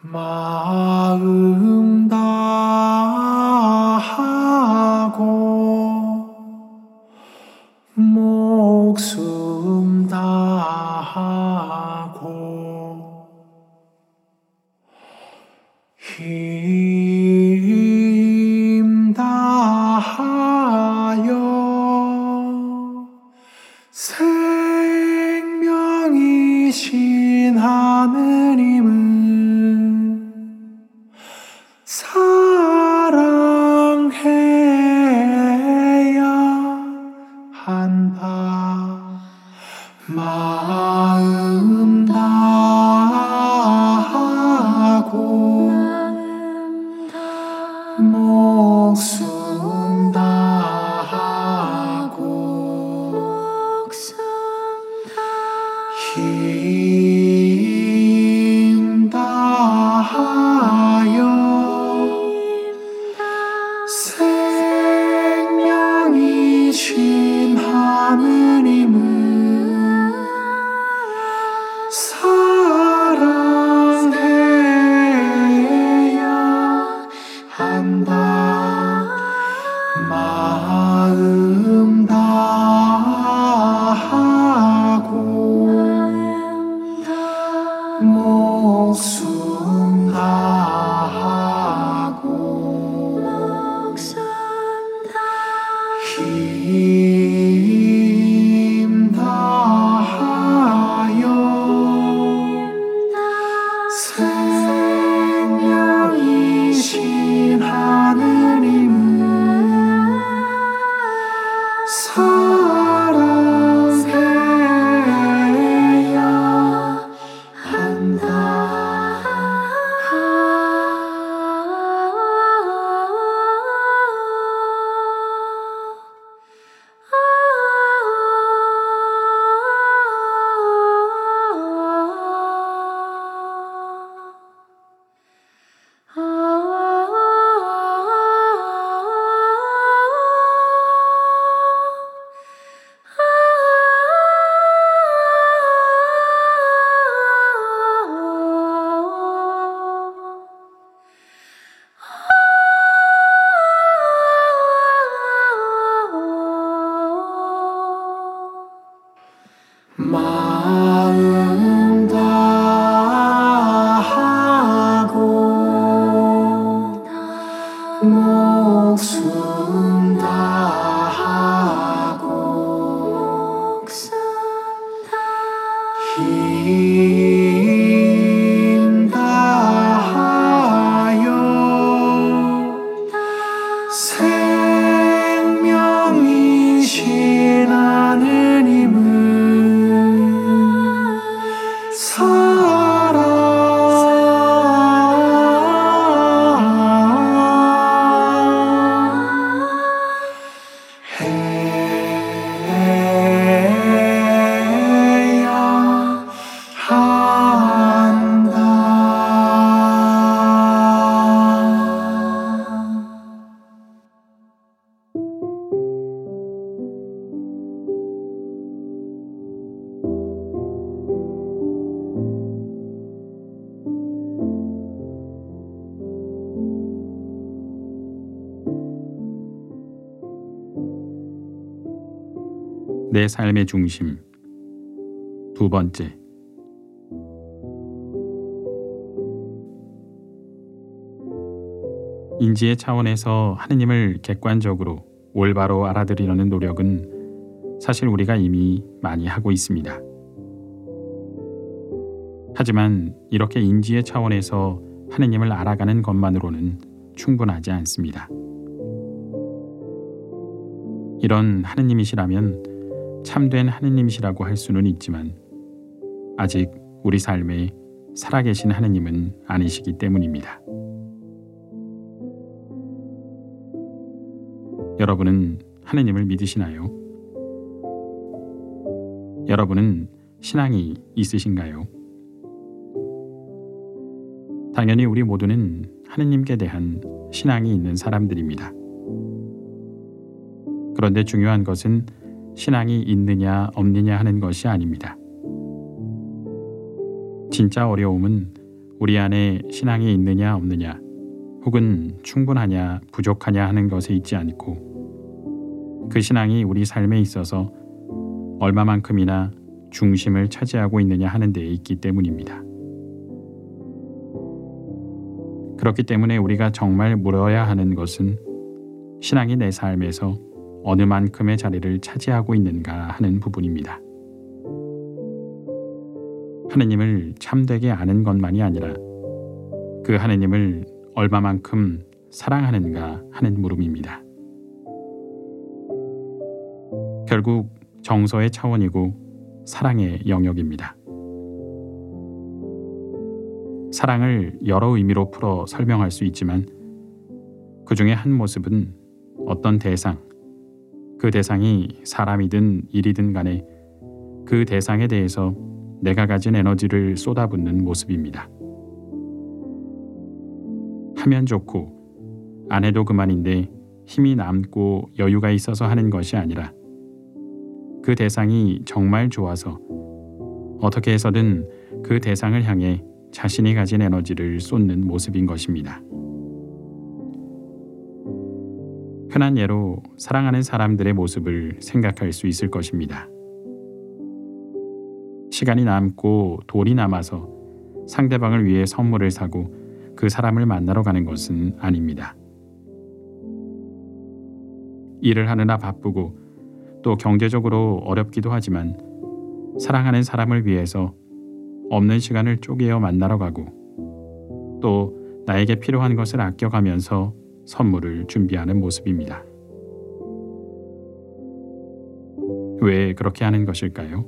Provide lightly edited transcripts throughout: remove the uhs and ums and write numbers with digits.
마음 다하고 목숨 다하고 힘 다하여 생명이신 하느님을 사랑해야 한다. 마음 다하고 목숨 다하고 힘 다하여 생명이신 하느님을 사랑해야 한다. 마음 다하고 목숨 다하고 힘 다하여 생명이신 하느님을 사랑해야 한다. 마음 다하고 목숨 다하고 힘 다하여 생명이신 하느님을 사랑해야 한다. 내 삶의 중심. 두 번째. 인지의 차원에서 하느님을 객관적으로 올바로 알아들이려는 노력은 사실 우리가 이미 많이 하고 있습니다. 하지만 이렇게 인지의 차원에서 하느님을 알아가는 것만으로는 충분하지 않습니다. 이런 하느님이시라면 참된 하느님이시라고 할 수는 있지만 아직 우리 삶에 살아계신 하느님은 아니시기 때문입니다. 여러분은 하느님을 믿으시나요? 여러분은 신앙이 있으신가요? 당연히 우리 모두는 하느님께 대한 신앙이 있는 사람들입니다. 그런데 중요한 것은 신앙이 있느냐 없느냐 하는 것이 아닙니다. 진짜 어려움은 우리 안에 신앙이 있느냐 없느냐, 혹은 충분하냐 부족하냐 하는 것에 있지 않고 그 신앙이 우리 삶에 있어서 얼마만큼이나 중심을 차지하고 있느냐 하는 데에 있기 때문입니다. 그렇기 때문에 우리가 정말 물어야 하는 것은 신앙이 내 삶에서 어느 만큼의 자리를 차지하고 있는가 하는 부분입니다. 하느님을 참되게 아는 것만이 아니라 그 하느님을 얼마만큼 사랑하는가 하는 물음입니다. 결국 정서의 차원이고 사랑의 영역입니다. 사랑을 여러 의미로 풀어 설명할 수 있지만 그 중에 한 모습은 어떤 대상, 그 대상이 사람이든 일이든 간에 그 대상에 대해서 내가 가진 에너지를 쏟아붓는 모습입니다. 하면 좋고 안 해도 그만인데 힘이 남고 여유가 있어서 하는 것이 아니라 그 대상이 정말 좋아서 어떻게 해서든 그 대상을 향해 자신이 가진 에너지를 쏟는 모습인 것입니다. 흔한 예로 사랑하는 사람들의 모습을 생각할 수 있을 것입니다. 시간이 남고 돈이 남아서 상대방을 위해 선물을 사고 그 사람을 만나러 가는 것은 아닙니다. 일을 하느라 바쁘고 또 경제적으로 어렵기도 하지만 사랑하는 사람을 위해서 없는 시간을 쪼개어 만나러 가고 또 나에게 필요한 것을 아껴가면서 선물을 준비하는 모습입니다. 왜 그렇게 하는 것일까요?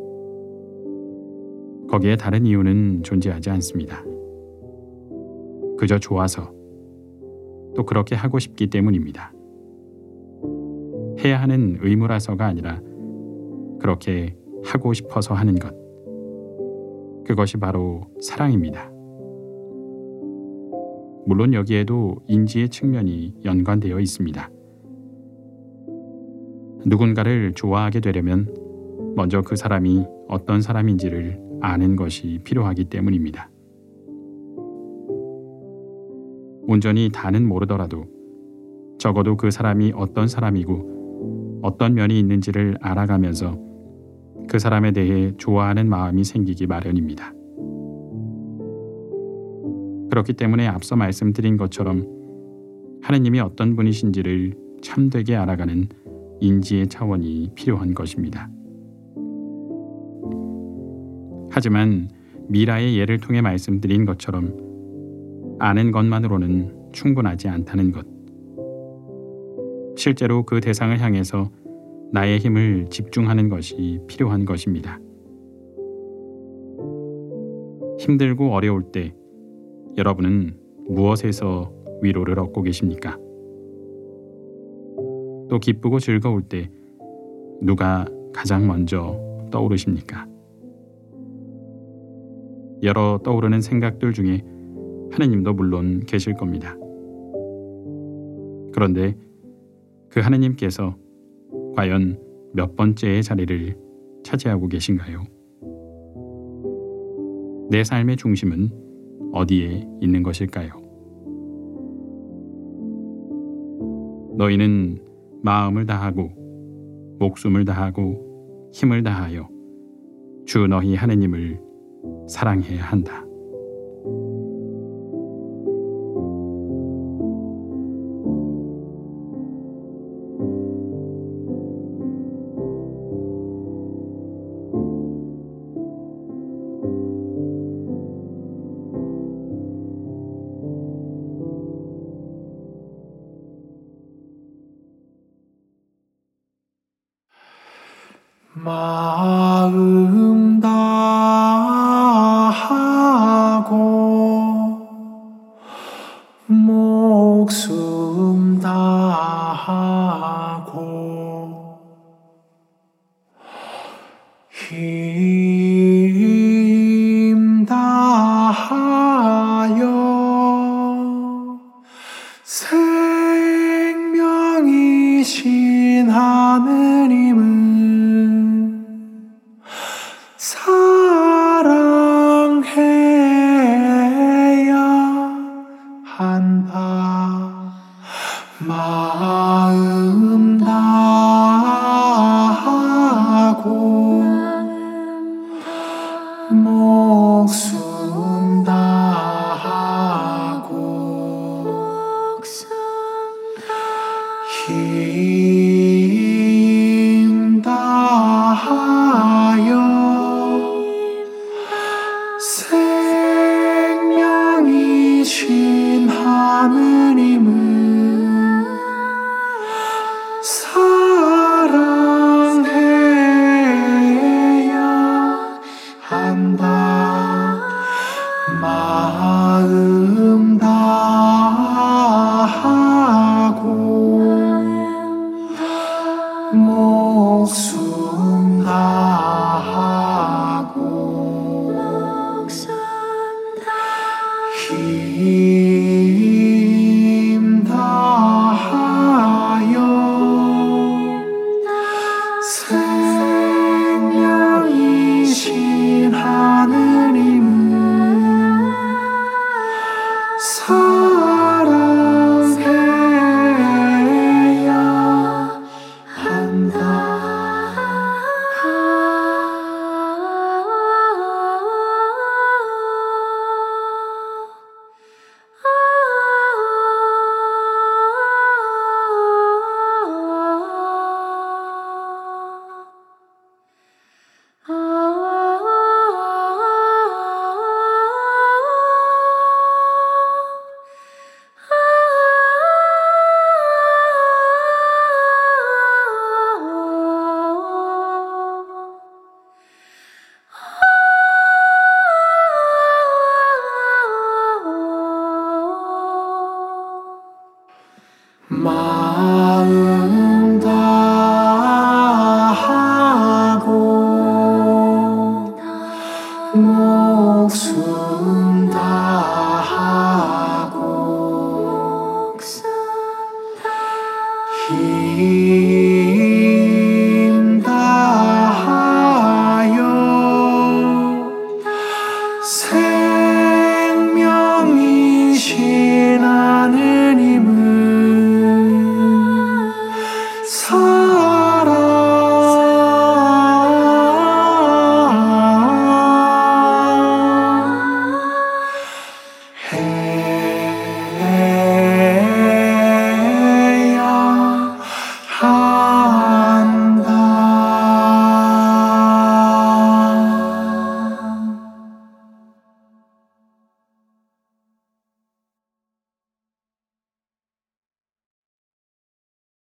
거기에 다른 이유는 존재하지 않습니다. 그저 좋아서 또 그렇게 하고 싶기 때문입니다. 해야 하는 의무라서가 아니라 그렇게 하고 싶어서 하는 것. 그것이 바로 사랑입니다. 물론 여기에도 인지의 측면이 연관되어 있습니다. 누군가를 좋아하게 되려면 먼저 그 사람이 어떤 사람인지를 아는 것이 필요하기 때문입니다. 온전히 다는 모르더라도 적어도 그 사람이 어떤 사람이고 어떤 면이 있는지를 알아가면서 그 사람에 대해 좋아하는 마음이 생기기 마련입니다. 그렇기 때문에 앞서 말씀드린 것처럼 하느님이 어떤 분이신지를 참되게 알아가는 인지의 차원이 필요한 것입니다. 하지만 미라의 예를 통해 말씀드린 것처럼 아는 것만으로는 충분하지 않다는 것. 실제로 그 대상을 향해서 나의 힘을 집중하는 것이 필요한 것입니다. 힘들고 어려울 때 여러분은 무엇에서 위로를 얻고 계십니까? 또 기쁘고 즐거울 때 누가 가장 먼저 떠오르십니까? 여러 떠오르는 생각들 중에 하느님도 물론 계실 겁니다. 그런데 그 하느님께서 과연 몇 번째의 자리를 차지하고 계신가요? 내 삶의 중심은 어디에 있는 것일까요? 너희는 마음을 다하고 목숨을 다하고 힘을 다하여 주 너희 하느님을 사랑해야 한다. 마음 다하여 마음 다하고 목숨 다하고 힘 다하여 생명이신 하느님을 사랑해야 한다.